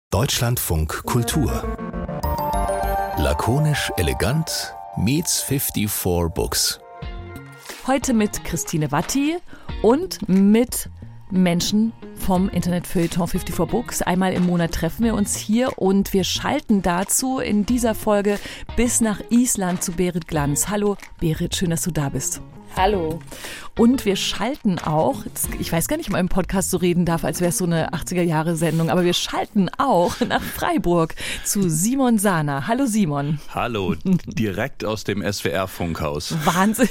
Deutschlandfunk Kultur. Lakonisch elegant meets 54 Books. Heute mit Christine Watti und mit Menschen vom Internetfeuilleton 54 Books. Einmal im Monat treffen wir uns hier und wir schalten dazu in dieser Folge bis nach Island zu Berit Glanz. Hallo Berit, schön, dass du da bist. Hallo. Und wir schalten auch, ich weiß gar nicht, ob man im Podcast so reden darf, als wäre es so eine 80er-Jahre-Sendung, aber wir schalten auch nach Freiburg zu Simon Sana. Hallo Simon. Hallo, direkt aus dem SWR-Funkhaus. Wahnsinn.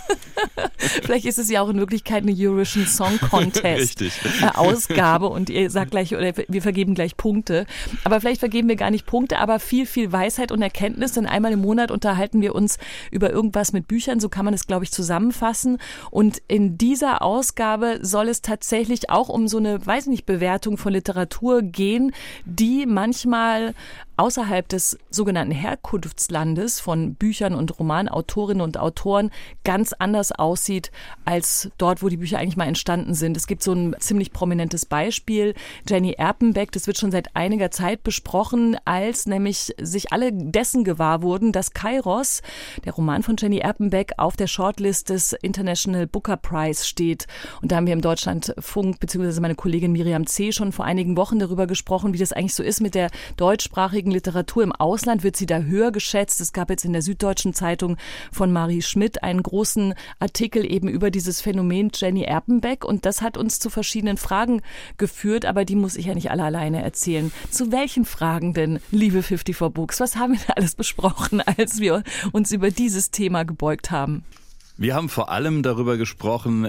Vielleicht ist es ja auch in Wirklichkeit eine Eurovision Song Contest Ausgabe und ihr sagt gleich, oder wir vergeben gleich Punkte. Aber vielleicht vergeben wir gar nicht Punkte, aber viel, viel Weisheit und Erkenntnis, denn einmal im Monat unterhalten wir uns über irgendwas mit Büchern, so kann man es, glaube ich, zusammenfassen. Und in dieser Ausgabe soll es tatsächlich auch um so eine, weiß nicht, Bewertung von Literatur gehen, die manchmal außerhalb des sogenannten Herkunftslandes von Büchern und Romanautorinnen und Autoren ganz anders aussieht als dort, wo die Bücher eigentlich mal entstanden sind. Es gibt so ein ziemlich prominentes Beispiel, Jenny Erpenbeck, das wird schon seit einiger Zeit besprochen, als nämlich sich alle dessen gewahr wurden, dass Kairos, der Roman von Jenny Erpenbeck, auf der Shortlist des International Booker Prize steht. Und da haben wir im Deutschlandfunk bzw. meine Kollegin Miriam C. schon vor einigen Wochen darüber gesprochen, wie das eigentlich so ist mit der deutschsprachigen Literatur im Ausland. Wird sie da höher geschätzt? Es gab jetzt in der Süddeutschen Zeitung von Marie Schmidt einen großen Artikel eben über dieses Phänomen Jenny Erpenbeck und das hat uns zu verschiedenen Fragen geführt, aber die muss ich ja nicht alle alleine erzählen. Zu welchen Fragen denn, liebe 54 Books? Was haben wir da alles besprochen, als wir uns über dieses Thema gebeugt haben? Wir haben vor allem darüber gesprochen,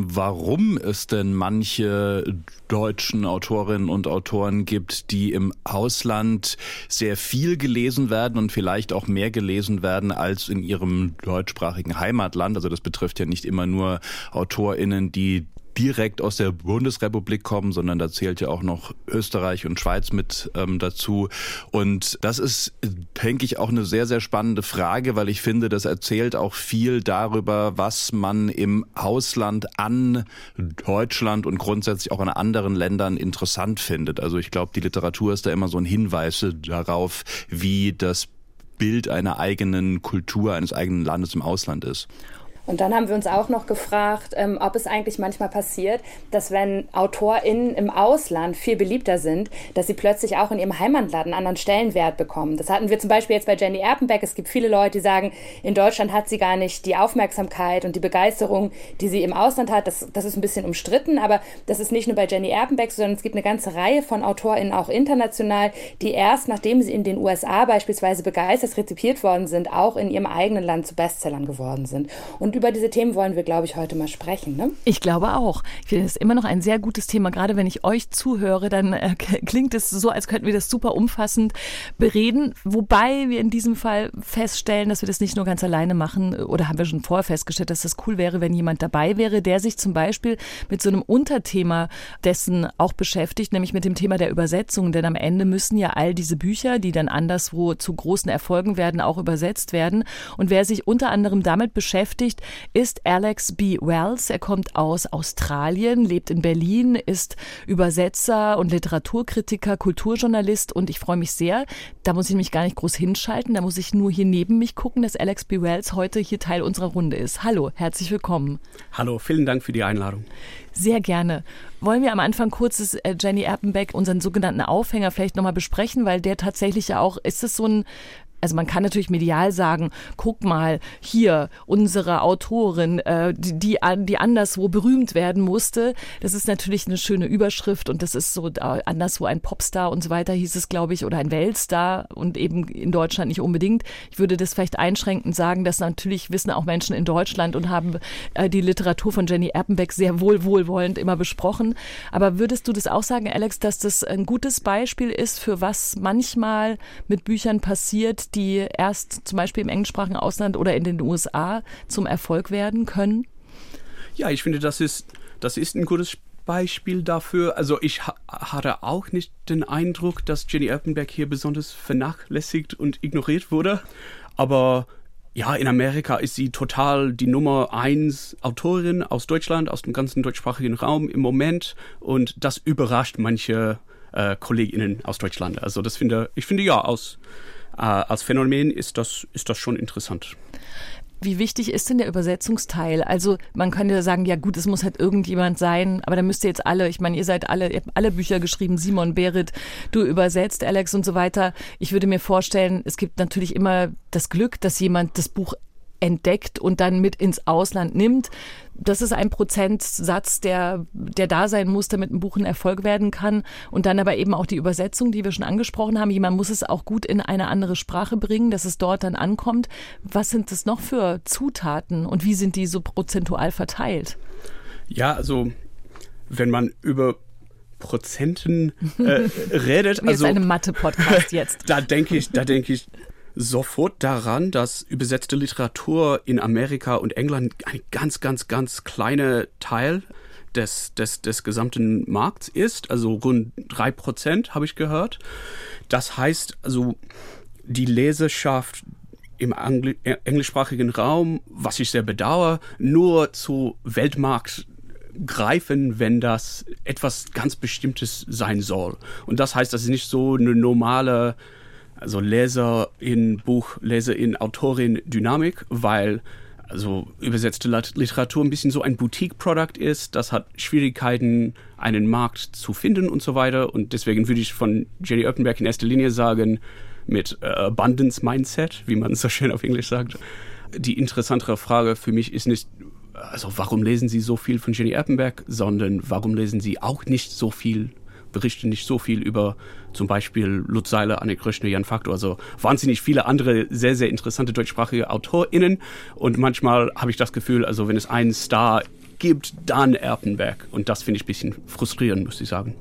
warum es denn manche deutschen Autorinnen und Autoren gibt, die im Ausland sehr viel gelesen werden und vielleicht auch mehr gelesen werden als in ihrem deutschsprachigen Heimatland. Also das betrifft ja nicht immer nur AutorInnen, die direkt aus der Bundesrepublik kommen, sondern da zählt ja auch noch Österreich und Schweiz mit dazu. Und das ist, denke ich, auch eine sehr, sehr spannende Frage, weil ich finde, das erzählt auch viel darüber, was man im Ausland an Deutschland und grundsätzlich auch an anderen Ländern interessant findet. Also ich glaube, die Literatur ist da immer so ein Hinweis darauf, wie das Bild einer eigenen Kultur, eines eigenen Landes im Ausland ist. Und dann haben wir uns auch noch gefragt, ob es eigentlich manchmal passiert, dass wenn AutorInnen im Ausland viel beliebter sind, dass sie plötzlich auch in ihrem Heimatland einen anderen Stellenwert bekommen. Das hatten wir zum Beispiel jetzt bei Jenny Erpenbeck. Es gibt viele Leute, die sagen, in Deutschland hat sie gar nicht die Aufmerksamkeit und die Begeisterung, die sie im Ausland hat. Das ist ein bisschen umstritten, aber das ist nicht nur bei Jenny Erpenbeck, sondern es gibt eine ganze Reihe von AutorInnen, auch international, die erst, nachdem sie in den USA beispielsweise begeistert rezipiert worden sind, auch in ihrem eigenen Land zu Bestsellern geworden sind. Und über diese Themen wollen wir, glaube ich, heute mal sprechen. Ne? Ich glaube auch. Ich finde es immer noch ein sehr gutes Thema. Gerade wenn ich euch zuhöre, dann klingt es so, als könnten wir das super umfassend bereden. Wobei wir in diesem Fall feststellen, dass wir das nicht nur ganz alleine machen. Oder haben wir schon vorher festgestellt, dass das cool wäre, wenn jemand dabei wäre, der sich zum Beispiel mit so einem Unterthema dessen auch beschäftigt, nämlich mit dem Thema der Übersetzung. Denn am Ende müssen ja all diese Bücher, die dann anderswo zu großen Erfolgen werden, auch übersetzt werden. Und wer sich unter anderem damit beschäftigt, ist Alex B. Wells. Er kommt aus Australien, lebt in Berlin, ist Übersetzer und Literaturkritiker, Kulturjournalist und ich freue mich sehr, da muss ich mich gar nicht groß hinschalten, da muss ich nur hier neben mich gucken, dass Alex B. Wells heute hier Teil unserer Runde ist. Hallo, herzlich willkommen. Hallo, vielen Dank für die Einladung. Sehr gerne. Wollen wir am Anfang kurz Jenny Erpenbeck, unseren sogenannten Aufhänger, vielleicht nochmal besprechen, weil der tatsächlich ja auch, ist es so ein, also man kann natürlich medial sagen, guck mal, hier, unsere Autorin, die anderswo berühmt werden musste. Das ist natürlich eine schöne Überschrift und das ist so anderswo ein Popstar und so weiter, hieß es, glaube ich, oder ein Weltstar und eben in Deutschland nicht unbedingt. Ich würde das vielleicht einschränkend sagen, dass natürlich wissen auch Menschen in Deutschland und haben die Literatur von Jenny Erpenbeck sehr wohlwollend immer besprochen. Aber würdest du das auch sagen, Alex, dass das ein gutes Beispiel ist, für was manchmal mit Büchern passiert, die erst zum Beispiel im englischsprachigen Ausland oder in den USA zum Erfolg werden können? Ja, ich finde, das ist ein gutes Beispiel dafür. Also ich hatte auch nicht den Eindruck, dass Jenny Erpenbeck hier besonders vernachlässigt und ignoriert wurde. Aber ja, in Amerika ist sie total die Nummer 1 Autorin aus Deutschland, aus dem ganzen deutschsprachigen Raum im Moment. Und das überrascht manche KollegInnen aus Deutschland. Also ich finde ja, als Phänomen ist das schon interessant. Wie wichtig ist denn der Übersetzungsteil? Also man könnte ja sagen, ja gut, es muss halt irgendjemand sein, aber dann müsst ihr jetzt alle, ich meine, ihr habt alle Bücher geschrieben, Simon, Berit, du übersetzt, Alex und so weiter. Ich würde mir vorstellen, es gibt natürlich immer das Glück, dass jemand das Buch entdeckt und dann mit ins Ausland nimmt. Das ist ein Prozentsatz, der da sein muss, damit ein Buch ein Erfolg werden kann. Und dann aber eben auch die Übersetzung, die wir schon angesprochen haben. Jemand muss es auch gut in eine andere Sprache bringen, dass es dort dann ankommt. Was sind das noch für Zutaten und wie sind die so prozentual verteilt? Ja, also wenn man über Prozenten redet. Wie ist eine Mathe-Podcast jetzt? Da denke ich sofort daran, dass übersetzte Literatur in Amerika und England ein ganz, ganz, ganz kleiner Teil des gesamten Markts ist, also rund 3% habe ich gehört. Das heißt, also die Leserschaft im englischsprachigen Raum, was ich sehr bedauere, nur zu Weltmarkt greifen, wenn das etwas ganz Bestimmtes sein soll. Und das heißt, das ist nicht so eine normale Leser-in-Autorin-Dynamik, weil also übersetzte Literatur ein bisschen so ein Boutique-Produkt ist. Das hat Schwierigkeiten, einen Markt zu finden und so weiter. Und deswegen würde ich von Jenny Erpenbeck in erster Linie sagen, mit Abundance Mindset, wie man so schön auf Englisch sagt. Die interessantere Frage für mich ist nicht, also warum lesen Sie so viel von Jenny Erpenbeck, sondern warum lesen Sie auch nicht so viel, berichten nicht so viel über zum Beispiel Lutz Seiler, Anne Kröschner, Jan Faktor, also wahnsinnig viele andere sehr, sehr interessante deutschsprachige AutorInnen. Und manchmal habe ich das Gefühl, also wenn es einen Star gibt, dann Erpenbeck. Und das finde ich ein bisschen frustrierend, muss ich sagen.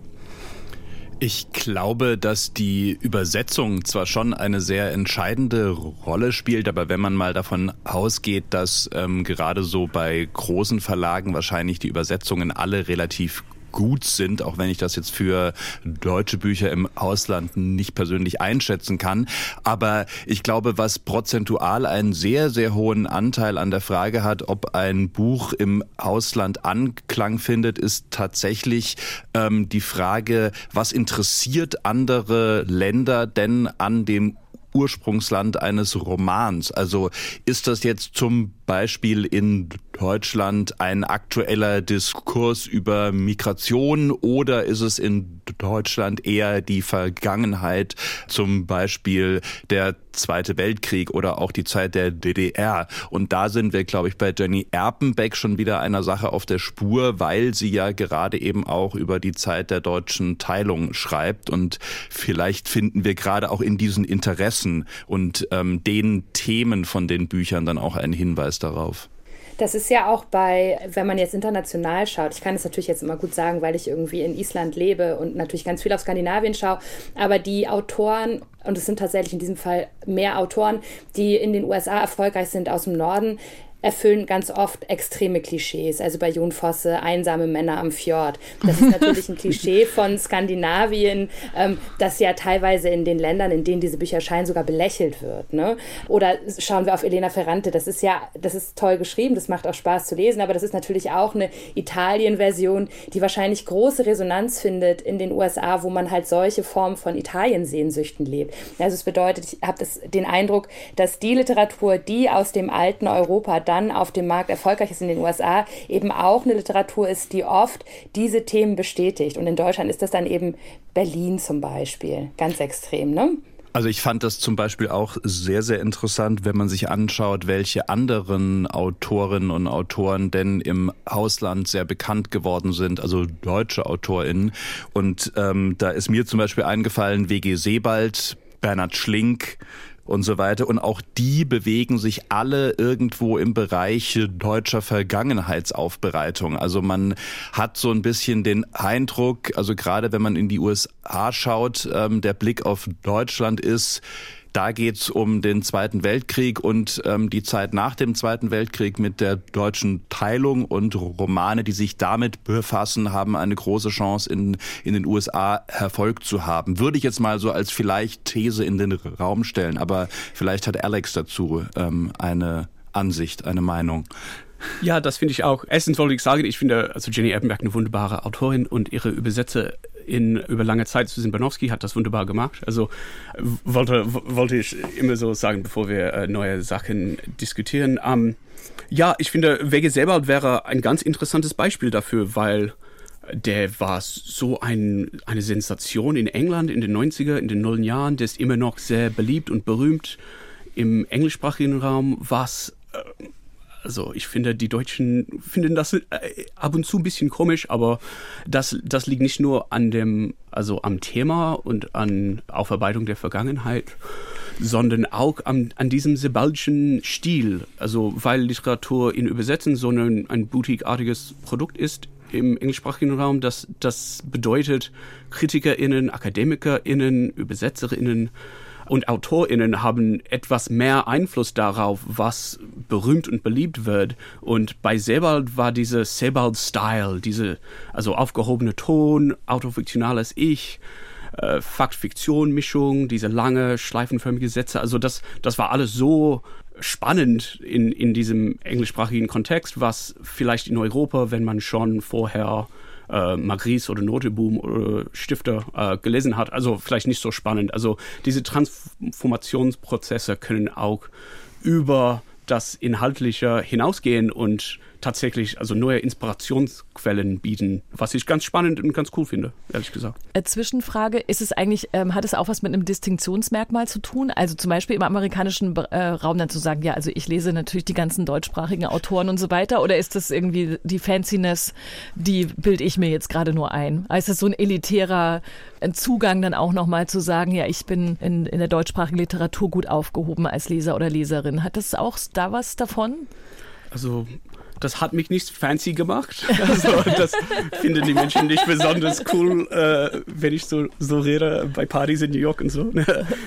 Ich glaube, dass die Übersetzung zwar schon eine sehr entscheidende Rolle spielt, aber wenn man mal davon ausgeht, dass gerade so bei großen Verlagen wahrscheinlich die Übersetzungen alle relativ gut sind, auch wenn ich das jetzt für deutsche Bücher im Ausland nicht persönlich einschätzen kann. Aber ich glaube, was prozentual einen sehr, sehr hohen Anteil an der Frage hat, ob ein Buch im Ausland Anklang findet, ist tatsächlich die Frage, was interessiert andere Länder denn an dem Ursprungsland eines Romans? Also ist das jetzt zum Beispiel in Deutschland ein aktueller Diskurs über Migration oder ist es in Deutschland eher die Vergangenheit, zum Beispiel der Zweite Weltkrieg oder auch die Zeit der DDR? Und da sind wir, glaube ich, bei Jenny Erpenbeck schon wieder einer Sache auf der Spur, weil sie ja gerade eben auch über die Zeit der deutschen Teilung schreibt und vielleicht finden wir gerade auch in diesen Interessen und den Themen von den Büchern dann auch einen Hinweis darauf. Das ist ja auch wenn man jetzt international schaut, ich kann es natürlich jetzt immer gut sagen, weil ich irgendwie in Island lebe und natürlich ganz viel auf Skandinavien schaue, aber die Autoren, und es sind tatsächlich in diesem Fall mehr Autoren, die in den USA erfolgreich sind aus dem Norden, erfüllen ganz oft extreme Klischees. Also bei Jon Fosse, einsame Männer am Fjord. Das ist natürlich ein Klischee von Skandinavien, das ja teilweise in den Ländern, in denen diese Bücher erscheinen, sogar belächelt wird. Ne? Oder schauen wir auf Elena Ferrante. Das ist toll geschrieben, das macht auch Spaß zu lesen, aber das ist natürlich auch eine Italien-Version, die wahrscheinlich große Resonanz findet in den USA, wo man halt solche Formen von Italien-Sehnsüchten lebt. Also es bedeutet, ich habe den Eindruck, dass die Literatur, die aus dem alten Europa dann auf dem Markt erfolgreich ist in den USA, eben auch eine Literatur ist, die oft diese Themen bestätigt. Und in Deutschland ist das dann eben Berlin zum Beispiel. Ganz extrem, ne? Also ich fand das zum Beispiel auch sehr, sehr interessant, wenn man sich anschaut, welche anderen Autorinnen und Autoren denn im Ausland sehr bekannt geworden sind, also deutsche AutorInnen. Und da ist mir zum Beispiel eingefallen, W.G. Sebald, Bernhard Schlink und so weiter. Und auch die bewegen sich alle irgendwo im Bereich deutscher Vergangenheitsaufbereitung. Also man hat so ein bisschen den Eindruck, also gerade wenn man in die USA schaut, der Blick auf Deutschland ist, da geht's um den Zweiten Weltkrieg und die Zeit nach dem Zweiten Weltkrieg mit der deutschen Teilung, und Romane, die sich damit befassen, haben eine große Chance in den USA Erfolg zu haben. Würde ich jetzt mal so als vielleicht These in den Raum stellen, aber vielleicht hat Alex dazu eine Ansicht, eine Meinung. Ja, das finde ich auch. Erstens wollte ich sagen, ich finde also Jenny Erpenbeck eine wunderbare Autorin und ihre Übersetzer über lange Zeit. Susan Banowski hat das wunderbar gemacht. Also wollte ich immer so sagen, bevor wir neue Sachen diskutieren. Ja, ich finde, W.G. Sebald wäre ein ganz interessantes Beispiel dafür, weil der war so eine Sensation in England in den 90er, in den nullen Jahren. Der ist immer noch sehr beliebt und berühmt im englischsprachigen Raum, also ich finde, die Deutschen finden das ab und zu ein bisschen komisch, aber das liegt nicht nur am Thema und an Aufarbeitung der Vergangenheit, sondern auch an diesem sebaldischen Stil. Also weil Literatur in Übersetzen so ein boutiqueartiges Produkt ist im englischsprachigen Raum, das bedeutet, KritikerInnen, AkademikerInnen, ÜbersetzerInnen und AutorInnen haben etwas mehr Einfluss darauf, was berühmt und beliebt wird. Und bei Sebald war dieser Sebald-Style, also aufgehobene Ton, autofiktionales Ich, Fakt-Fiktion-Mischung, diese lange, schleifenförmige Sätze. Also das war alles so spannend in diesem englischsprachigen Kontext, was vielleicht in Europa, wenn man schon vorher Magritte oder Noteboom oder Stifter gelesen hat, also vielleicht nicht so spannend. Also diese Transformationsprozesse können auch über das Inhaltliche hinausgehen und tatsächlich also neue Inspirationsquellen bieten, was ich ganz spannend und ganz cool finde, ehrlich gesagt. Zwischenfrage, ist es eigentlich, hat es auch was mit einem Distinktionsmerkmal zu tun? Also zum Beispiel im amerikanischen Raum dann zu sagen, ja, also ich lese natürlich die ganzen deutschsprachigen Autoren und so weiter, oder ist das irgendwie die Fanciness, die bilde ich mir jetzt gerade nur ein? Also ist das so ein elitärer Zugang dann auch nochmal zu sagen, ja, ich bin in der deutschsprachigen Literatur gut aufgehoben als Leser oder Leserin. Hat das auch da was davon? Also das hat mich nicht fancy gemacht. Also das finden die Menschen nicht besonders cool, wenn ich so rede bei Partys in New York und so.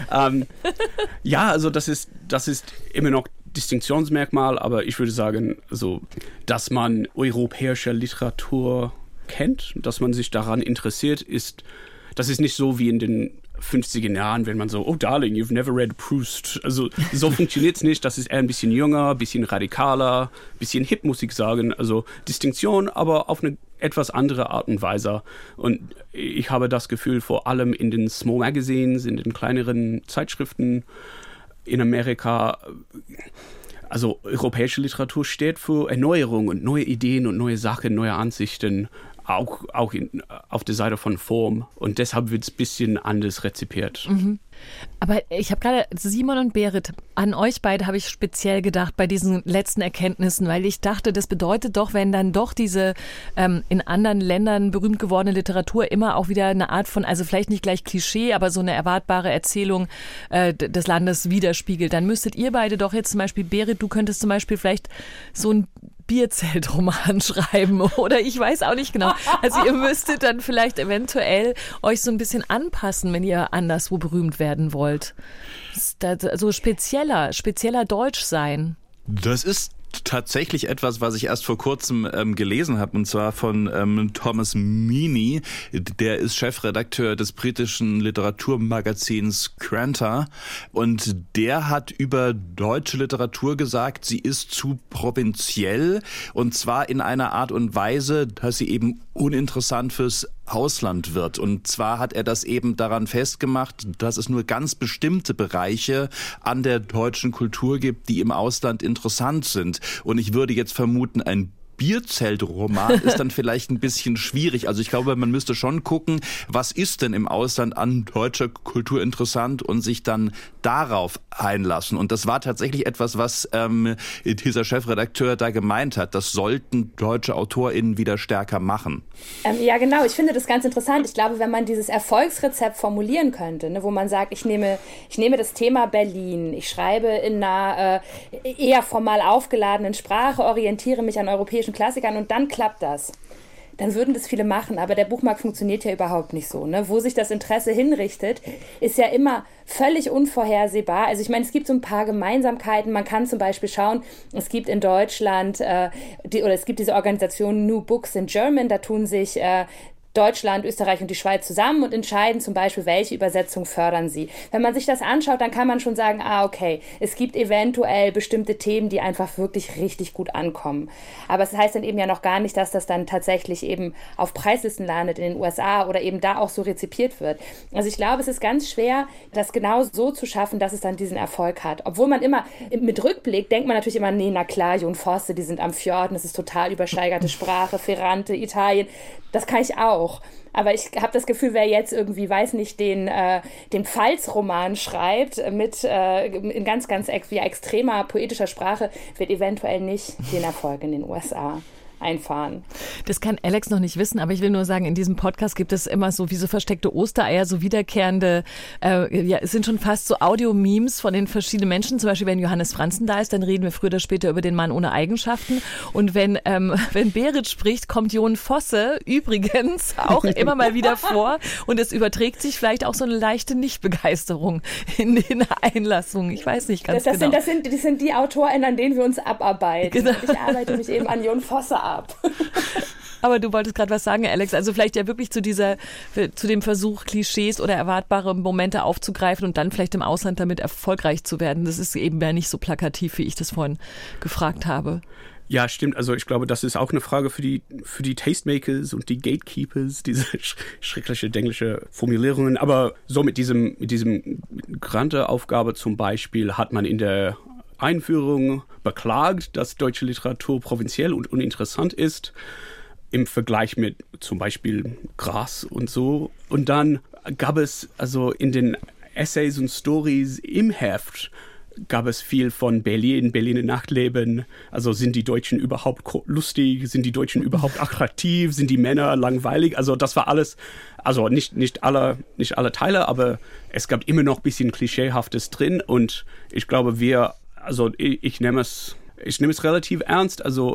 Ja, also das ist immer noch Distinktionsmerkmal, aber ich würde sagen, also, dass man europäische Literatur kennt, dass man sich daran interessiert, das ist nicht so wie in den 50er Jahren, wenn man so, oh darling, you've never read Proust. Also so funktioniert es nicht. Das ist eher ein bisschen jünger, ein bisschen radikaler, ein bisschen hip, muss ich sagen. Also Distinktion, aber auf eine etwas andere Art und Weise. Und ich habe das Gefühl, vor allem in den Small Magazines, in den kleineren Zeitschriften in Amerika, also europäische Literatur steht für Erneuerung und neue Ideen und neue Sachen, neue Ansichten. Auch auf der Seite von Form. Und deshalb wird es ein bisschen anders rezipiert. Mhm. Aber ich habe gerade, Simon und Berit, an euch beide habe ich speziell gedacht bei diesen letzten Erkenntnissen, weil ich dachte, das bedeutet doch, wenn dann doch diese in anderen Ländern berühmt gewordene Literatur immer auch wieder eine Art von, also vielleicht nicht gleich Klischee, aber so eine erwartbare Erzählung des Landes widerspiegelt, dann müsstet ihr beide doch jetzt zum Beispiel, Berit, du könntest zum Beispiel vielleicht so ein Bierzeltroman schreiben oder ich weiß auch nicht genau. Also ihr müsstet dann vielleicht eventuell euch so ein bisschen anpassen, wenn ihr anderswo berühmt werden wollt. So spezieller Deutsch sein. Das ist tatsächlich etwas, was ich erst vor kurzem gelesen habe, und zwar von Thomas Meany. Der ist Chefredakteur des britischen Literaturmagazins Granta, und der hat über deutsche Literatur gesagt, sie ist zu provinziell, und zwar in einer Art und Weise, dass sie eben uninteressant fürs Ausland wird. Und zwar hat er das eben daran festgemacht, dass es nur ganz bestimmte Bereiche an der deutschen Kultur gibt, die im Ausland interessant sind. Und ich würde jetzt vermuten, ein Bierzeltroman ist dann vielleicht ein bisschen schwierig. Also ich glaube, man müsste schon gucken, was ist denn im Ausland an deutscher Kultur interessant und sich dann darauf einlassen. Und das war tatsächlich etwas, was dieser Chefredakteur da gemeint hat. Das sollten deutsche AutorInnen wieder stärker machen. Ja, genau. Ich finde das ganz interessant. Ich glaube, wenn man dieses Erfolgsrezept formulieren könnte, ne, wo man sagt, ich nehme das Thema Berlin, ich schreibe in einer eher formal aufgeladenen Sprache, orientiere mich an europäischen Klassikern und dann klappt das. Dann würden das viele machen, aber der Buchmarkt funktioniert ja überhaupt nicht so. Ne? Wo sich das Interesse hinrichtet, ist ja immer völlig unvorhersehbar. Also ich meine, es gibt so ein paar Gemeinsamkeiten. Man kann zum Beispiel schauen, es gibt in Deutschland, es gibt diese Organisation New Books in German, da tun sich Deutschland, Österreich und die Schweiz zusammen und entscheiden zum Beispiel, welche Übersetzung fördern sie. Wenn man sich das anschaut, dann kann man schon sagen, okay, es gibt eventuell bestimmte Themen, die einfach wirklich richtig gut ankommen. Aber es heißt dann eben ja noch gar nicht, dass das dann tatsächlich eben auf Preislisten landet in den USA oder eben da auch so rezipiert wird. Also ich glaube, es ist ganz schwer, das genau so zu schaffen, dass es dann diesen Erfolg hat. Obwohl man immer, mit Rückblick denkt man natürlich immer, nee, na klar, Jon Fosse, die sind am Fjorden, das ist total übersteigerte Sprache, Ferrante, Italien, das kann ich auch. Aber ich habe das Gefühl, wer jetzt irgendwie, weiß nicht, den Pfalz-Roman schreibt mit in ganz, ganz extremer poetischer Sprache, wird eventuell nicht den Erfolg in den USA einfahren. Das kann Alex noch nicht wissen, aber ich will nur sagen, in diesem Podcast gibt es immer so wie so versteckte Ostereier, so wiederkehrende, es sind schon fast so Audio-Memes von den verschiedenen Menschen. Zum Beispiel, wenn Johannes Franzen da ist, dann reden wir früher oder später über den Mann ohne Eigenschaften. Und wenn Berit spricht, kommt Jon Fosse übrigens auch immer mal wieder vor. Und es überträgt sich vielleicht auch so eine leichte Nichtbegeisterung in den Einlassungen. Ich weiß nicht ganz genau. Das sind die AutorInnen, an denen wir uns abarbeiten. Genau. Ich arbeite mich eben an Jon Fosse ab. Aber du wolltest gerade was sagen, Alex. Also vielleicht ja wirklich zu dem Versuch, Klischees oder erwartbare Momente aufzugreifen und dann vielleicht im Ausland damit erfolgreich zu werden. Das ist eben ja nicht so plakativ, wie ich das vorhin gefragt habe. Ja, stimmt. Also ich glaube, das ist auch eine Frage für die Tastemakers und die Gatekeepers, diese schreckliche englische Formulierungen. Aber so mit diesem Grante-Aufgabe zum Beispiel hat man in der Einführung beklagt, dass deutsche Literatur provinziell und uninteressant ist im Vergleich mit zum Beispiel Gras und so. Und dann gab es also in den Essays und Stories im Heft gab es viel von Berliner Nachtleben. Also sind die Deutschen überhaupt lustig? Sind die Deutschen überhaupt attraktiv? Sind die Männer langweilig? Also das war alles, also nicht alle Teile, aber es gab immer noch ein bisschen Klischeehaftes drin. Und ich glaube, ich nehme es relativ ernst. Also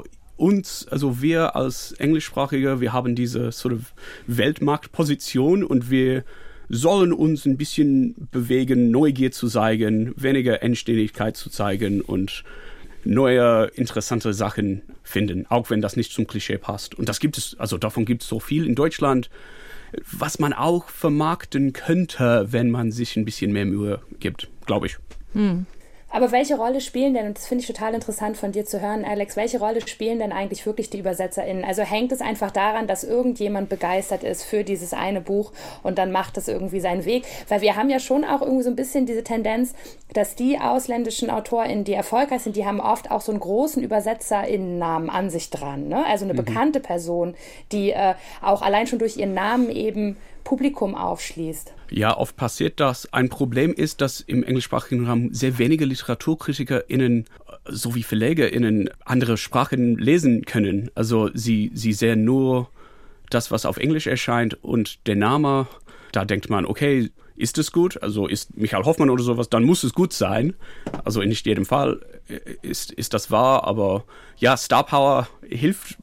wir als Englischsprachige, wir haben diese sort of Weltmarktposition und wir sollen uns ein bisschen bewegen, Neugier zu zeigen, weniger Endständigkeit zu zeigen und neue, interessante Sachen finden, auch wenn das nicht zum Klischee passt. Und davon gibt es so viel in Deutschland, was man auch vermarkten könnte, wenn man sich ein bisschen mehr Mühe gibt, glaube ich. Aber welche Rolle spielen denn, und das finde ich total interessant von dir zu hören, Alex, welche Rolle spielen denn eigentlich wirklich die ÜbersetzerInnen? Also hängt es einfach daran, dass irgendjemand begeistert ist für dieses eine Buch und dann macht es irgendwie seinen Weg? Weil wir haben ja schon auch irgendwie so ein bisschen diese Tendenz, dass die ausländischen AutorInnen, die erfolgreich sind, die haben oft auch so einen großen ÜbersetzerInnen-Namen an sich dran, ne? Also eine bekannte Person, die auch allein schon durch ihren Namen eben Publikum aufschließt. Ja, oft passiert das. Ein Problem ist, dass im englischsprachigen Raum sehr wenige LiteraturkritikerInnen sowie VerlegerInnen andere Sprachen lesen können. Also sie sehen nur das, was auf Englisch erscheint und der Name, da denkt man, okay, ist es gut? Also ist Michael Hoffmann oder sowas, dann muss es gut sein. Also in nicht jedem Fall ist das wahr, aber ja, Star Power hilft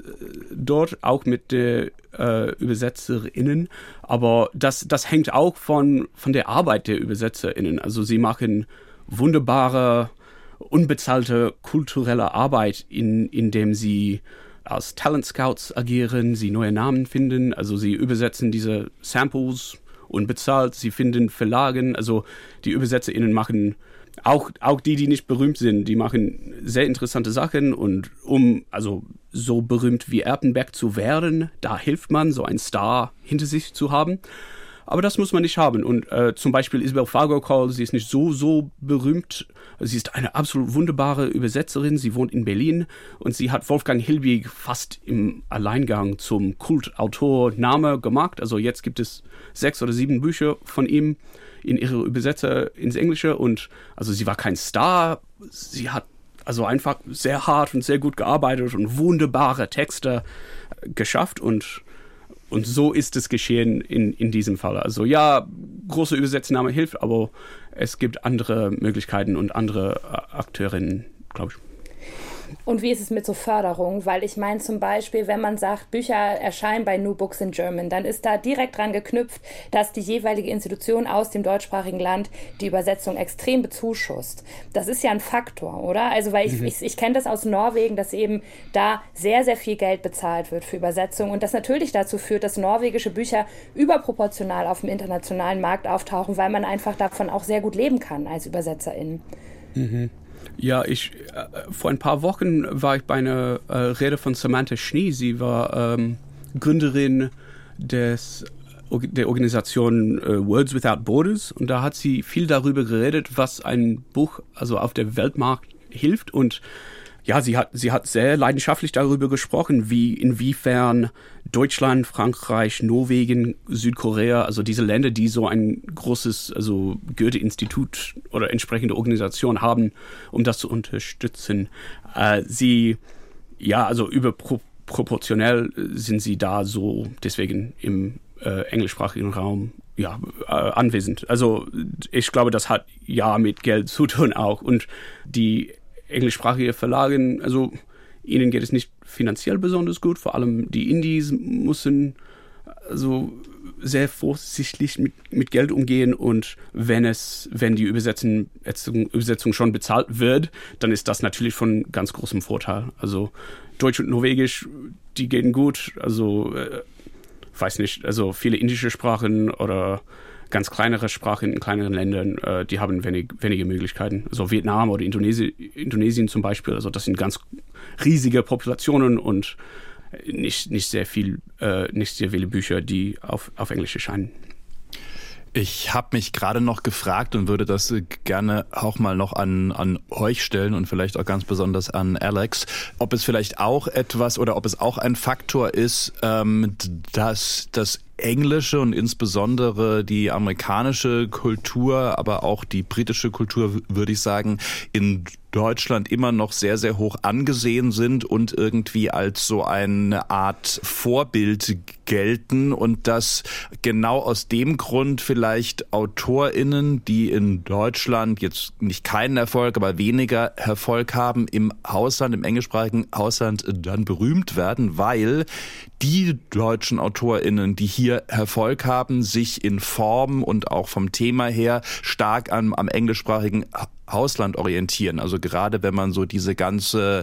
dort auch mit der ÜbersetzerInnen, aber das hängt auch von der Arbeit der ÜbersetzerInnen. Also sie machen wunderbare, unbezahlte kulturelle Arbeit, indem sie als Talent Scouts agieren, sie neue Namen finden, also sie übersetzen diese Samples unbezahlt, sie finden Verlagen, also die ÜbersetzerInnen machen auch die nicht berühmt sind, die machen sehr interessante Sachen und also so berühmt wie Erpenbeck zu werden, da hilft man, so einen Star hinter sich zu haben. Aber das muss man nicht haben. Und zum Beispiel Isabel Fargo-Cole, sie ist nicht so berühmt. Sie ist eine absolut wunderbare Übersetzerin. Sie wohnt in Berlin und sie hat Wolfgang Hilbig fast im Alleingang zum Kultautor-Name gemacht. Also jetzt gibt es 6 oder 7 Bücher von ihm in ihre Übersetzer ins Englische. Und also sie war kein Star. Sie hat also einfach sehr hart und sehr gut gearbeitet und wunderbare Texte geschafft und so ist es geschehen in diesem Fall. Also ja, große Übersetzname hilft, aber es gibt andere Möglichkeiten und andere Akteurinnen, glaube ich. Und wie ist es mit so Förderung? Weil ich meine zum Beispiel, wenn man sagt, Bücher erscheinen bei New Books in German, dann ist da direkt dran geknüpft, dass die jeweilige Institution aus dem deutschsprachigen Land die Übersetzung extrem bezuschusst. Das ist ja ein Faktor, oder? Also weil ich kenne das aus Norwegen, dass eben da sehr, sehr viel Geld bezahlt wird für Übersetzung und das natürlich dazu führt, dass norwegische Bücher überproportional auf dem internationalen Markt auftauchen, weil man einfach davon auch sehr gut leben kann als ÜbersetzerInnen. Ja, vor ein paar Wochen war ich bei einer Rede von Samantha Schnee. Sie war Gründerin der Organisation Words Without Borders und da hat sie viel darüber geredet, was ein Buch also auf der Weltmarkt hilft und ja, sie hat sehr leidenschaftlich darüber gesprochen, inwiefern Deutschland, Frankreich, Norwegen, Südkorea, also diese Länder, die so ein großes, also Goethe-Institut oder entsprechende Organisation haben, um das zu unterstützen. Also überproportionell sind sie da so deswegen im englischsprachigen Raum anwesend. Also ich glaube, das hat ja mit Geld zu tun auch und die englischsprachige Verlage, also ihnen geht es nicht finanziell besonders gut, vor allem die Indies müssen also sehr vorsichtig mit Geld umgehen und wenn die Übersetzung schon bezahlt wird, dann ist das natürlich von ganz großem Vorteil. Also Deutsch und Norwegisch, die gehen gut, also weiß nicht, also viele indische Sprachen oder ganz kleinere Sprachen in kleineren Ländern, die haben wenige Möglichkeiten. Also Vietnam oder Indonesien zum Beispiel, also das sind ganz riesige Populationen und nicht sehr viele Bücher, die auf Englisch erscheinen. Ich habe mich gerade noch gefragt und würde das gerne auch mal noch an euch stellen und vielleicht auch ganz besonders an Alex, ob es vielleicht auch etwas oder ob es auch ein Faktor ist, dass das englische und insbesondere die amerikanische Kultur, aber auch die britische Kultur, würde ich sagen, in Deutschland immer noch sehr, sehr hoch angesehen sind und irgendwie als so eine Art Vorbild gelten und dass genau aus dem Grund vielleicht AutorInnen, die in Deutschland jetzt nicht keinen Erfolg, aber weniger Erfolg haben, im Ausland, im englischsprachigen Ausland dann berühmt werden, weil die deutschen AutorInnen, die hier Erfolg haben, sich in Form und auch vom Thema her stark am englischsprachigen Ausland orientieren. Also gerade wenn man so diese ganze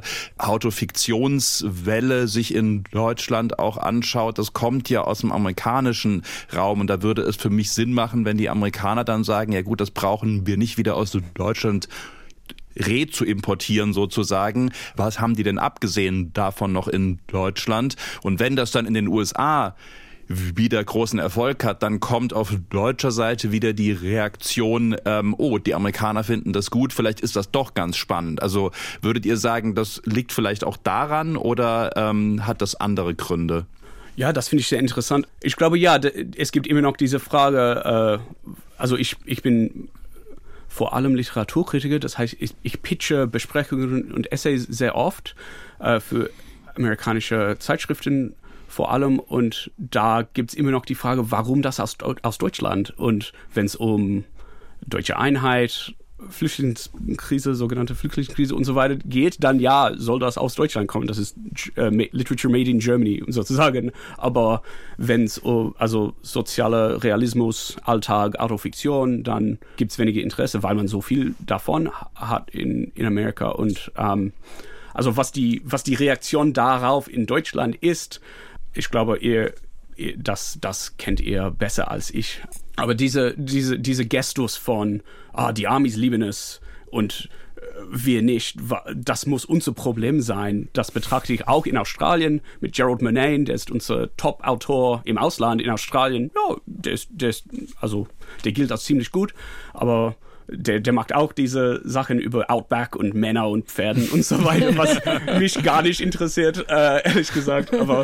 Autofiktionswelle sich in Deutschland auch anschaut, das kommt ja aus dem amerikanischen Raum und da würde es für mich Sinn machen, wenn die Amerikaner dann sagen, ja gut, das brauchen wir nicht wieder aus Deutschland zu importieren sozusagen. Was haben die denn abgesehen davon noch in Deutschland? Und wenn das dann in den USA wieder großen Erfolg hat, dann kommt auf deutscher Seite wieder die Reaktion, die Amerikaner finden das gut, vielleicht ist das doch ganz spannend. Also würdet ihr sagen, das liegt vielleicht auch daran oder hat das andere Gründe? Ja, das finde ich sehr interessant. Ich glaube, ja, es gibt immer noch diese Frage, also ich bin vor allem Literaturkritiker, das heißt, ich pitche Besprechungen und Essays sehr oft für amerikanische Zeitschriften vor allem und da gibt es immer noch die Frage, warum das aus Deutschland und wenn es um deutsche Einheit, Flüchtlingskrise, sogenannte Flüchtlingskrise und so weiter geht, dann ja, soll das aus Deutschland kommen. Das ist Literature made in Germany sozusagen. Aber wenn es also sozialer Realismus, Alltag, Autofiktion, dann gibt es wenige Interesse, weil man so viel davon hat in Amerika. Und also was die Reaktion darauf in Deutschland ist, ich glaube, das kennt ihr besser als ich. Aber diese Gestus von, die Amis lieben es und wir nicht, das muss unser Problem sein. Das betrachte ich auch in Australien mit Gerald Murnane, der ist unser Top-Autor im Ausland in Australien. Ja, der gilt als ziemlich gut, aber der macht auch diese Sachen über Outback und Männer und Pferden und so weiter, was mich gar nicht interessiert, ehrlich gesagt. Aber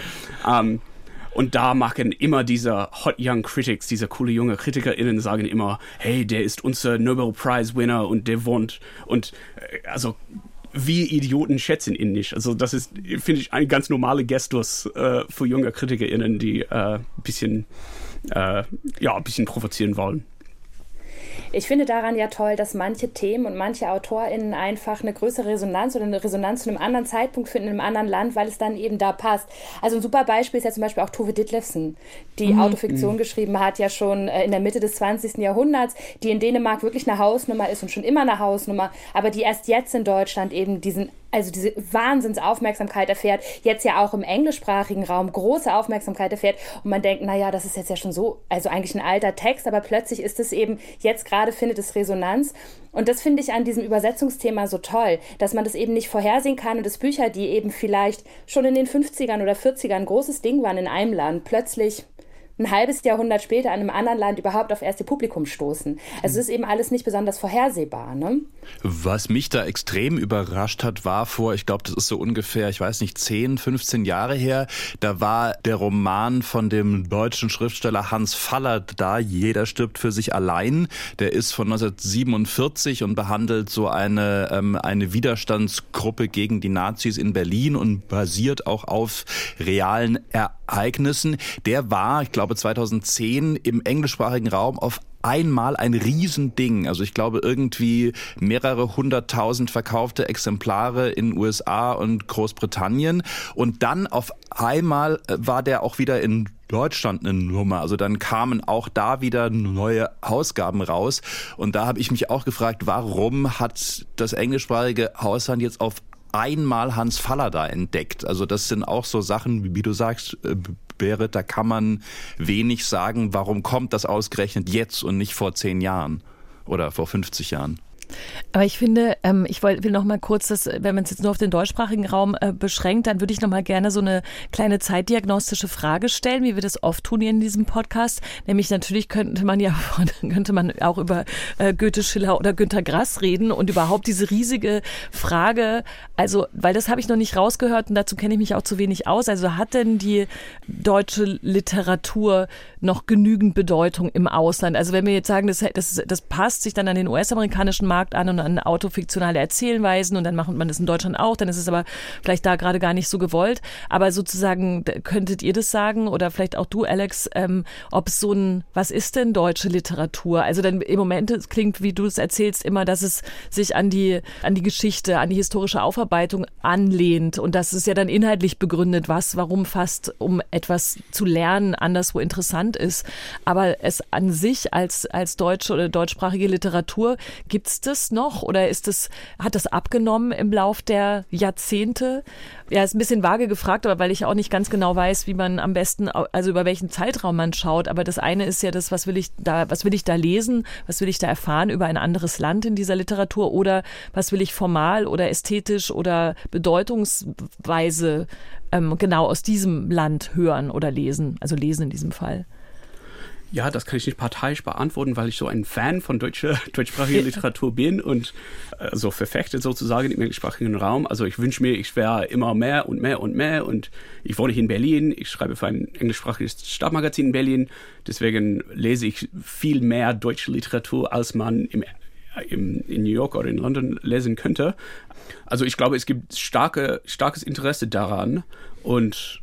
und da machen immer diese Hot Young Critics, diese coole junge KritikerInnen sagen immer, hey, der ist unser Nobel Prize Winner und der wohnt und also wir Idioten schätzen ihn nicht. Also das ist, finde ich, ein ganz normaler Gestus für junge KritikerInnen, die ein bisschen provozieren wollen. Ich finde daran ja toll, dass manche Themen und manche AutorInnen einfach eine größere Resonanz oder eine Resonanz zu einem anderen Zeitpunkt finden in einem anderen Land, weil es dann eben da passt. Also ein super Beispiel ist ja zum Beispiel auch Tove Ditlevsen, die Autofiktion geschrieben hat, ja schon in der Mitte des 20. Jahrhunderts, die in Dänemark wirklich eine Hausnummer ist und schon immer eine Hausnummer, aber die erst jetzt in Deutschland eben diese Wahnsinnsaufmerksamkeit erfährt, jetzt ja auch im englischsprachigen Raum große Aufmerksamkeit erfährt und man denkt, naja, das ist jetzt ja schon so, also eigentlich ein alter Text, aber plötzlich ist es eben, jetzt gerade findet es Resonanz und das finde ich an diesem Übersetzungsthema so toll, dass man das eben nicht vorhersehen kann und dass Bücher, die eben vielleicht schon in den 50ern oder 40ern ein großes Ding waren in einem Land, plötzlich ein halbes Jahrhundert später an einem anderen Land überhaupt auf erste Publikum stoßen. Also es ist eben alles nicht besonders vorhersehbar. Ne? Was mich da extrem überrascht hat, war ich glaube, das ist so ungefähr, 10, 15 Jahre her, da war der Roman von dem deutschen Schriftsteller Hans Faller da, Jeder stirbt für sich allein. Der ist von 1947 und behandelt so eine Widerstandsgruppe gegen die Nazis in Berlin und basiert auch auf realen Ereignissen. Der war, ich glaube 2010 im englischsprachigen Raum auf einmal ein Riesending. Also ich glaube irgendwie mehrere 100.000 verkaufte Exemplare in USA und Großbritannien. Und dann auf einmal war der auch wieder in Deutschland eine Nummer. Also dann kamen auch da wieder neue Ausgaben raus. Und da habe ich mich auch gefragt, warum hat das englischsprachige Ausland jetzt auf einmal Hans Faller da entdeckt? Also das sind auch so Sachen, wie du sagst, Berit, da kann man wenig sagen, warum kommt das ausgerechnet jetzt und nicht vor 10 Jahren oder vor 50 Jahren? Aber ich finde, will noch mal kurz, wenn man es jetzt nur auf den deutschsprachigen Raum beschränkt, dann würde ich noch mal gerne so eine kleine zeitdiagnostische Frage stellen, wie wir das oft tun hier in diesem Podcast. Nämlich natürlich könnte man auch über Goethe, Schiller oder Günter Grass reden und überhaupt diese riesige Frage, also, weil das habe ich noch nicht rausgehört und dazu kenne ich mich auch zu wenig aus. Also hat denn die deutsche Literatur noch genügend Bedeutung im Ausland? Also wenn wir jetzt sagen, das passt sich dann an den US-amerikanischen Markt an und an autofiktionale Erzählweisen und dann macht man das in Deutschland auch, dann ist es aber vielleicht da gerade gar nicht so gewollt. Aber sozusagen, könntet ihr das sagen oder vielleicht auch du, Alex, ob es was ist denn deutsche Literatur? Also dann im Moment, es klingt, wie du es erzählst, immer, dass es sich an die Geschichte, an die historische Aufarbeitung anlehnt und das ist ja dann inhaltlich begründet, warum fast, um etwas zu lernen, anderswo interessant ist. Aber es an sich als deutsche oder deutschsprachige Literatur, gibt es das noch oder hat das abgenommen im Lauf der Jahrzehnte? Ja, ist ein bisschen vage gefragt, aber weil ich auch nicht ganz genau weiß, wie man am besten, also über welchen Zeitraum man schaut. Aber das eine ist ja das, was will ich da lesen, was will ich da erfahren über ein anderes Land in dieser Literatur oder was will ich formal oder ästhetisch oder bedeutungsweise genau aus diesem Land hören oder lesen, also lesen in diesem Fall. Ja, das kann ich nicht parteiisch beantworten, weil ich so ein Fan von deutschsprachiger Literatur bin und so verfechtet sozusagen im englischsprachigen Raum. Also ich wünsche mir, ich wäre immer mehr und mehr und mehr und ich wohne hier in Berlin, ich schreibe für ein englischsprachiges Stadtmagazin in Berlin, deswegen lese ich viel mehr deutsche Literatur, als man in New York oder in London lesen könnte. Also ich glaube, es gibt starkes Interesse daran und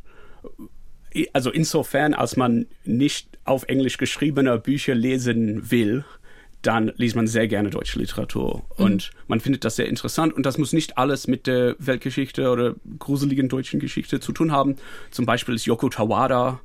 also insofern, als man nicht auf Englisch geschriebene Bücher lesen will, dann liest man sehr gerne deutsche Literatur. Und man findet das sehr interessant. Und das muss nicht alles mit der Weltgeschichte oder gruseligen deutschen Geschichte zu tun haben. Zum Beispiel ist Yoko Tawada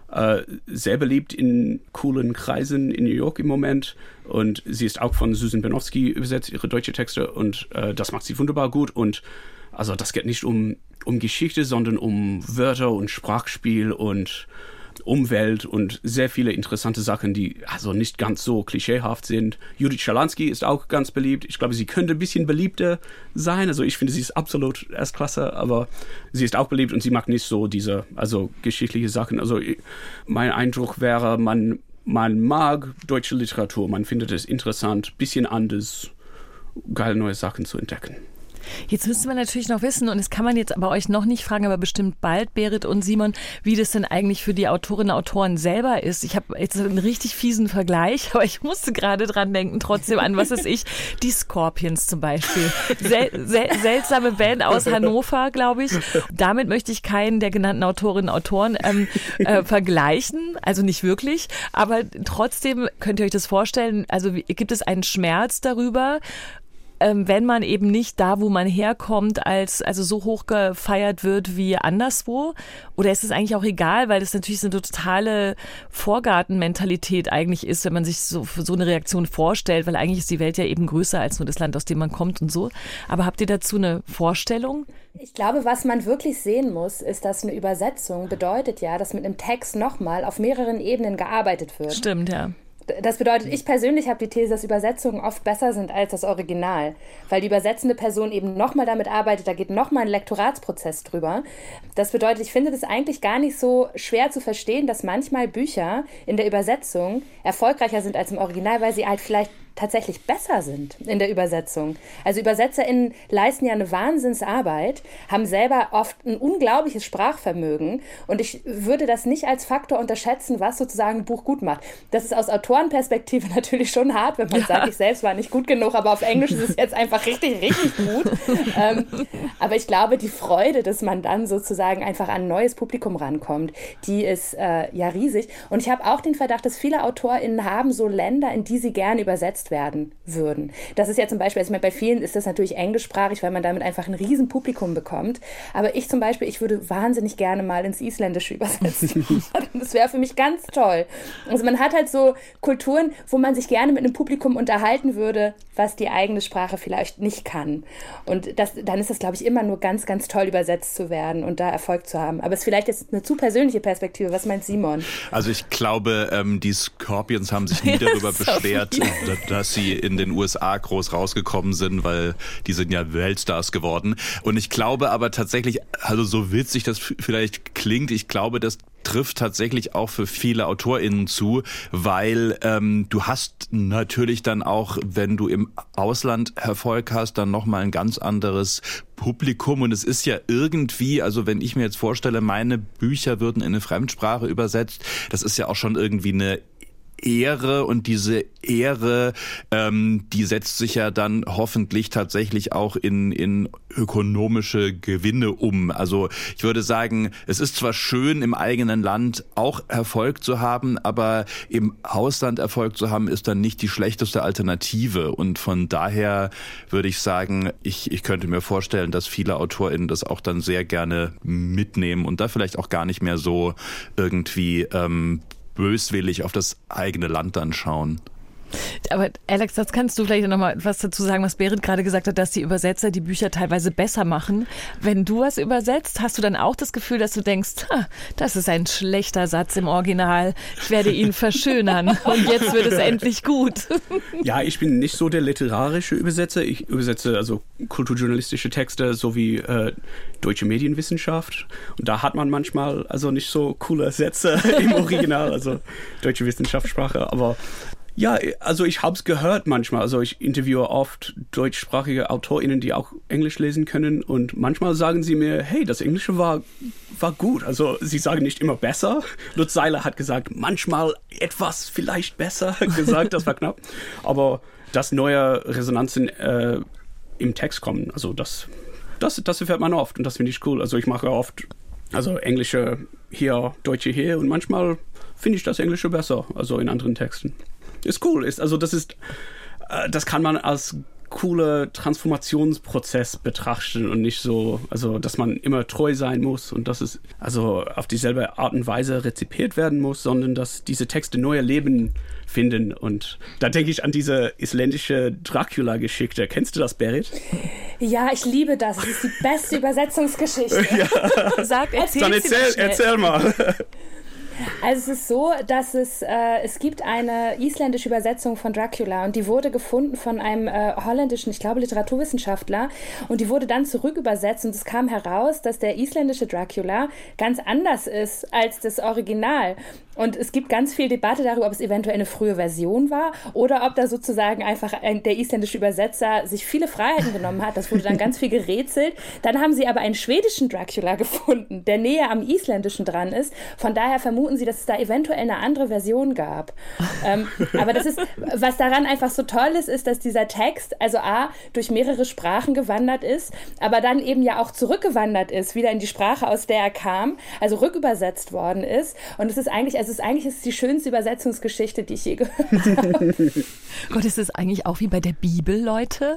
sehr beliebt in coolen Kreisen in New York im Moment. Und sie ist auch von Susan Benowski übersetzt, ihre deutsche Texte. Und das macht sie wunderbar gut. Und also das geht nicht um Geschichte, sondern um Wörter und Sprachspiel und Umwelt und sehr viele interessante Sachen, die also nicht ganz so klischeehaft sind. Judith Schalansky ist auch ganz beliebt. Ich glaube, sie könnte ein bisschen beliebter sein. Also ich finde, sie ist absolut erstklasse, aber sie ist auch beliebt und sie macht nicht so diese geschichtliche Sachen. Also mein Eindruck wäre, man mag deutsche Literatur, man findet es interessant, ein bisschen anders, geile neue Sachen zu entdecken. Jetzt müsste man natürlich noch wissen, und das kann man jetzt bei euch noch nicht fragen, aber bestimmt bald, Berit und Simon, wie das denn eigentlich für die Autorinnen und Autoren selber ist. Ich habe jetzt einen richtig fiesen Vergleich, aber ich musste gerade dran denken, trotzdem an, was weiß ich, die Scorpions zum Beispiel. Seltsame Band aus Hannover, glaube ich. Damit möchte ich keinen der genannten Autorinnen und Autoren vergleichen, also nicht wirklich, aber trotzdem könnt ihr euch das vorstellen, also gibt es einen Schmerz darüber, wenn man eben nicht da, wo man herkommt, also so hoch gefeiert wird wie anderswo? Oder ist es eigentlich auch egal, weil das natürlich so eine totale Vorgartenmentalität eigentlich ist, wenn man sich so eine Reaktion vorstellt, weil eigentlich ist die Welt ja eben größer als nur das Land, aus dem man kommt und so. Aber habt ihr dazu eine Vorstellung? Ich glaube, was man wirklich sehen muss, ist, dass eine Übersetzung bedeutet ja, dass mit einem Text nochmal auf mehreren Ebenen gearbeitet wird. Stimmt, ja. Das bedeutet, ich persönlich habe die These, dass Übersetzungen oft besser sind als das Original, weil die übersetzende Person eben nochmal damit arbeitet, da geht nochmal ein Lektoratsprozess drüber. Das bedeutet, ich finde das eigentlich gar nicht so schwer zu verstehen, dass manchmal Bücher in der Übersetzung erfolgreicher sind als im Original, weil sie halt vielleicht tatsächlich besser sind in der Übersetzung. Also ÜbersetzerInnen leisten ja eine Wahnsinnsarbeit, haben selber oft ein unglaubliches Sprachvermögen und ich würde das nicht als Faktor unterschätzen, was sozusagen ein Buch gut macht. Das ist aus Autorenperspektive natürlich schon hart, wenn man sagt, ich selbst war nicht gut genug, aber auf Englisch ist es jetzt einfach richtig, richtig gut. Aber ich glaube, die Freude, dass man dann sozusagen einfach an ein neues Publikum rankommt, die ist ja riesig. Und ich habe auch den Verdacht, dass viele AutorInnen haben so Länder, in die sie gerne übersetzt werden würden. Das ist ja zum Beispiel, also bei vielen ist das natürlich englischsprachig, weil man damit einfach ein riesen Publikum bekommt. Aber ich zum Beispiel, ich würde wahnsinnig gerne mal ins Isländische übersetzen. Das wäre für mich ganz toll. Also man hat halt so Kulturen, wo man sich gerne mit einem Publikum unterhalten würde, was die eigene Sprache vielleicht nicht kann. Und dann ist das, glaube ich, immer nur ganz, ganz toll übersetzt zu werden und da Erfolg zu haben. Aber es ist vielleicht jetzt eine zu persönliche Perspektive. Was meint Simon? Also ich glaube, die Scorpions haben sich nie darüber beschwert, dass sie in den USA groß rausgekommen sind, weil die sind ja Weltstars geworden. Und ich glaube aber tatsächlich, also so witzig das vielleicht klingt, ich glaube, das trifft tatsächlich auch für viele AutorInnen zu, weil du hast natürlich dann auch, wenn du im Ausland Erfolg hast, dann nochmal ein ganz anderes Publikum und es ist ja irgendwie, also wenn ich mir jetzt vorstelle, meine Bücher würden in eine Fremdsprache übersetzt, das ist ja auch schon irgendwie eine Ehre und diese Ehre, die setzt sich ja dann hoffentlich tatsächlich auch in ökonomische Gewinne um. Also ich würde sagen, es ist zwar schön, im eigenen Land auch Erfolg zu haben, aber im Ausland Erfolg zu haben, ist dann nicht die schlechteste Alternative. Und von daher würde ich sagen, ich könnte mir vorstellen, dass viele AutorInnen das auch dann sehr gerne mitnehmen und da vielleicht auch gar nicht mehr so irgendwie böswillig auf das eigene Land dann schauen. Aber Alex, das kannst du vielleicht noch mal was dazu sagen, was Berit gerade gesagt hat, dass die Übersetzer die Bücher teilweise besser machen. Wenn du was übersetzt, hast du dann auch das Gefühl, dass du denkst, das ist ein schlechter Satz im Original, ich werde ihn verschönern und jetzt wird es endlich gut. Ja, ich bin nicht so der literarische Übersetzer. Ich übersetze also kulturjournalistische Texte sowie deutsche Medienwissenschaft. Und da hat man manchmal also nicht so coole Sätze im Original, also deutsche Wissenschaftssprache, aber ja, also ich habe es gehört manchmal. Also ich interviewe oft deutschsprachige AutorInnen, die auch Englisch lesen können. Und manchmal sagen sie mir, hey, das Englische war gut. Also sie sagen nicht immer besser. Lutz Seiler hat gesagt, manchmal etwas vielleicht besser gesagt. Das war knapp. Aber dass neue Resonanzen im Text kommen, also das erfährt man oft. Und das finde ich cool. Also ich mache oft Englische hier, Deutsche hier. Und manchmal finde ich das Englische besser, also in anderen Texten. Ist cool, das kann man als cooler Transformationsprozess betrachten und nicht so, also dass man immer treu sein muss und dass es also auf dieselbe Art und Weise rezipiert werden muss, sondern dass diese Texte neue Leben finden. Und da denke ich an diese isländische Dracula-Geschichte. Kennst du das, Berit? Ja, ich liebe das. Das ist die beste Übersetzungsgeschichte. Ja. Erzähl mal. Also es ist so, dass es gibt eine isländische Übersetzung von Dracula und die wurde gefunden von einem holländischen, ich glaube Literaturwissenschaftler, und die wurde dann zurückübersetzt und es kam heraus, dass der isländische Dracula ganz anders ist als das Original. Und es gibt ganz viel Debatte darüber, ob es eventuell eine frühe Version war oder ob da sozusagen einfach der isländische Übersetzer sich viele Freiheiten genommen hat. Das wurde dann ganz viel gerätselt. Dann haben sie aber einen schwedischen Dracula gefunden, der näher am isländischen dran ist. Von daher vermuten sie, dass es da eventuell eine andere Version gab. Aber das ist, was daran einfach so toll ist, dass dieser Text, also A, durch mehrere Sprachen gewandert ist, aber dann eben ja auch zurückgewandert ist, wieder in die Sprache, aus der er kam, also rückübersetzt worden ist. Und es ist eigentlich die schönste Übersetzungsgeschichte, die ich je gehört habe. Gott, ist das eigentlich auch wie bei der Bibel, Leute?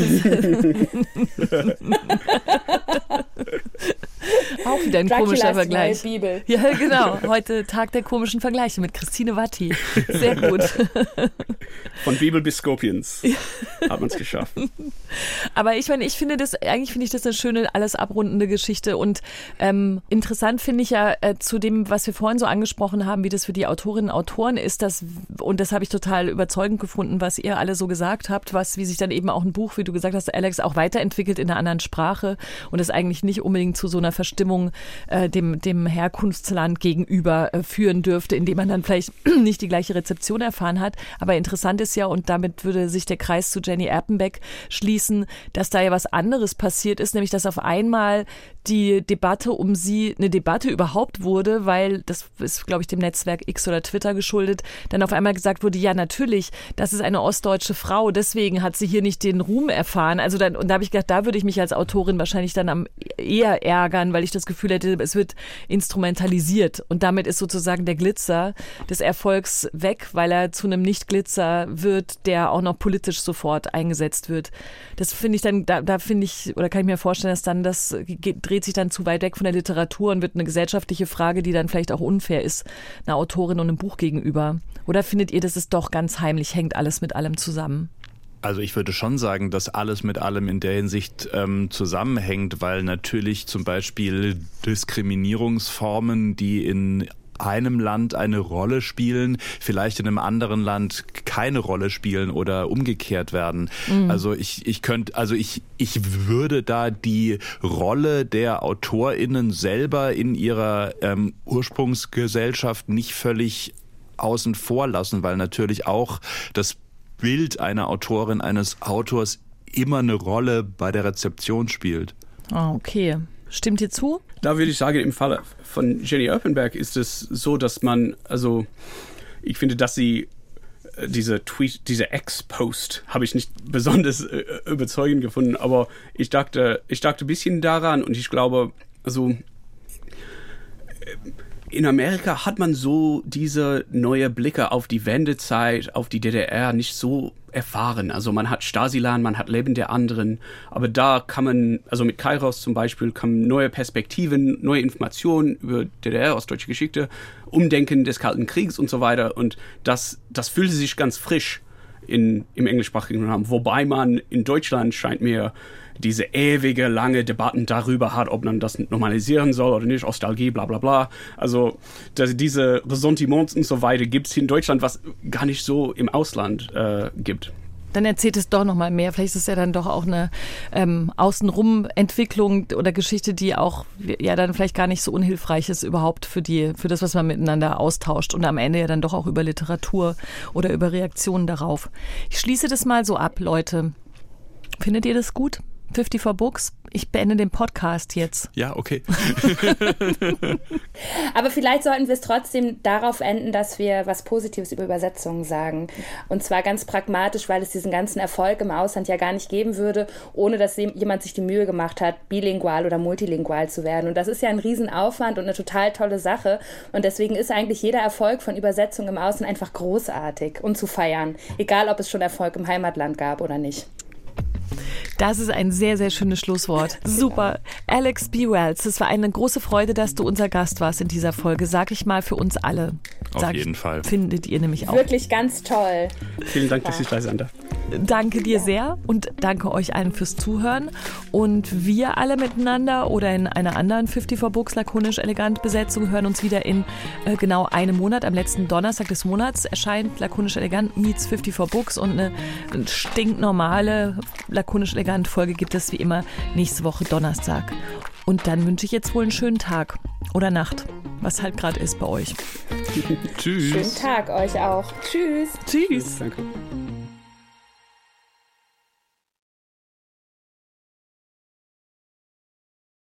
Auch wieder ein komischer Vergleich. Bibel. Ja, genau. Heute Tag der komischen Vergleiche mit Christine Watti. Sehr gut. Von Bibel bis Scorpions hat man es geschafft. Aber ich meine, finde ich das eine schöne, alles abrundende Geschichte. Und interessant finde ich ja zu dem, was wir vorhin so angesprochen haben, wie das für die Autorinnen und Autoren ist, und das habe ich total überzeugend gefunden, was ihr alle so gesagt habt, wie sich dann eben auch ein Buch, wie du gesagt hast, Alex, auch weiterentwickelt in einer anderen Sprache und es eigentlich nicht unbedingt zu so einer Verstimmung dem Herkunftsland gegenüber führen dürfte, indem man dann vielleicht nicht die gleiche Rezeption erfahren hat. Aber interessant ist ja, und damit würde sich der Kreis zu Jenny Erpenbeck schließen, dass da ja was anderes passiert ist, nämlich dass auf einmal die Debatte um sie eine Debatte überhaupt wurde, weil das ist, glaube ich, dem Netzwerk X oder Twitter geschuldet, dann auf einmal gesagt wurde, ja natürlich, das ist eine ostdeutsche Frau, deswegen hat sie hier nicht den Ruhm erfahren. Also und da habe ich gedacht, da würde ich mich als Autorin wahrscheinlich dann eher ärgern, weil ich das Gefühl hätte, es wird instrumentalisiert und damit ist sozusagen der Glitzer des Erfolgs weg, weil er zu einem Nicht-Glitzer wird, der auch noch politisch sofort eingesetzt wird. Das finde ich dann, da finde ich, oder kann ich mir vorstellen, dass dann das dreht sich dann zu weit weg von der Literatur und wird eine gesellschaftliche Frage, die dann vielleicht auch unfair ist, einer Autorin und einem Buch gegenüber. Oder findet ihr, dass es doch ganz heimlich hängt alles mit allem zusammen? Also ich würde schon sagen, dass alles mit allem in der Hinsicht zusammenhängt, weil natürlich zum Beispiel Diskriminierungsformen, die in einem Land eine Rolle spielen, vielleicht in einem anderen Land keine Rolle spielen oder umgekehrt werden. Mhm. Also ich würde da die Rolle der AutorInnen selber in ihrer Ursprungsgesellschaft nicht völlig außen vor lassen, weil natürlich auch das Bild einer Autorin, eines Autors immer eine Rolle bei der Rezeption spielt. Ah, okay. Stimmt dir zu? Da würde ich sagen, im Fall von Jenny Erpenbeck ist es so, dass ich finde, dass sie diese Ex-Post habe ich nicht besonders überzeugend gefunden, aber ich dachte ein bisschen daran und ich glaube, also in Amerika hat man so diese neue Blicke auf die Wendezeit, auf die DDR nicht so erfahren. Also man hat Stasiland, man hat Leben der anderen, aber da kann man, also mit Kairos zum Beispiel, kommen neue Perspektiven, neue Informationen über DDR, ostdeutsche Geschichte, Umdenken des Kalten Kriegs und so weiter und das fühlte sich ganz frisch im englischsprachigen Raum, wobei man in Deutschland scheint mir diese ewige, lange Debatten darüber hat, ob man das normalisieren soll oder nicht, Nostalgie, bla bla bla. Also diese Ressentiments und so weiter gibt es in Deutschland, was gar nicht so im Ausland gibt. Dann erzählt es doch noch mal mehr. Vielleicht ist es ja dann doch auch eine Außenrum-Entwicklung oder Geschichte, die auch ja dann vielleicht gar nicht so unhilfreich ist überhaupt für das, was man miteinander austauscht und am Ende ja dann doch auch über Literatur oder über Reaktionen darauf. Ich schließe das mal so ab, Leute. Findet ihr das gut? 54 Books. Ich beende den Podcast jetzt. Ja, okay. Aber vielleicht sollten wir es trotzdem darauf enden, dass wir was Positives über Übersetzungen sagen. Und zwar ganz pragmatisch, weil es diesen ganzen Erfolg im Ausland ja gar nicht geben würde, ohne dass jemand sich die Mühe gemacht hat, bilingual oder multilingual zu werden. Und das ist ja ein Riesenaufwand und eine total tolle Sache. Und deswegen ist eigentlich jeder Erfolg von Übersetzungen im Ausland einfach großartig und zu feiern. Egal, ob es schon Erfolg im Heimatland gab oder nicht. Das ist ein sehr, sehr schönes Schlusswort. Super. Alex B. Wells, es war eine große Freude, dass du unser Gast warst in dieser Folge. Sag ich mal für uns alle. Auf jeden Fall. Findet ihr nämlich auch. Wirklich ganz toll. Vielen Dank, dass ich da sein darf. Danke dir sehr und danke euch allen fürs Zuhören. Und wir alle miteinander oder in einer anderen 54 Books lakonisch elegant Besetzung hören uns wieder in genau einem Monat. Am letzten Donnerstag des Monats erscheint lakonisch elegant meets 54 Books und eine stinknormale lakonisch elegant Folge gibt es wie immer nächste Woche Donnerstag. Und dann wünsche ich jetzt wohl einen schönen Tag oder Nacht, was halt gerade ist bei euch. Tschüss. Schönen Tag euch auch. Tschüss. Tschüss. Danke.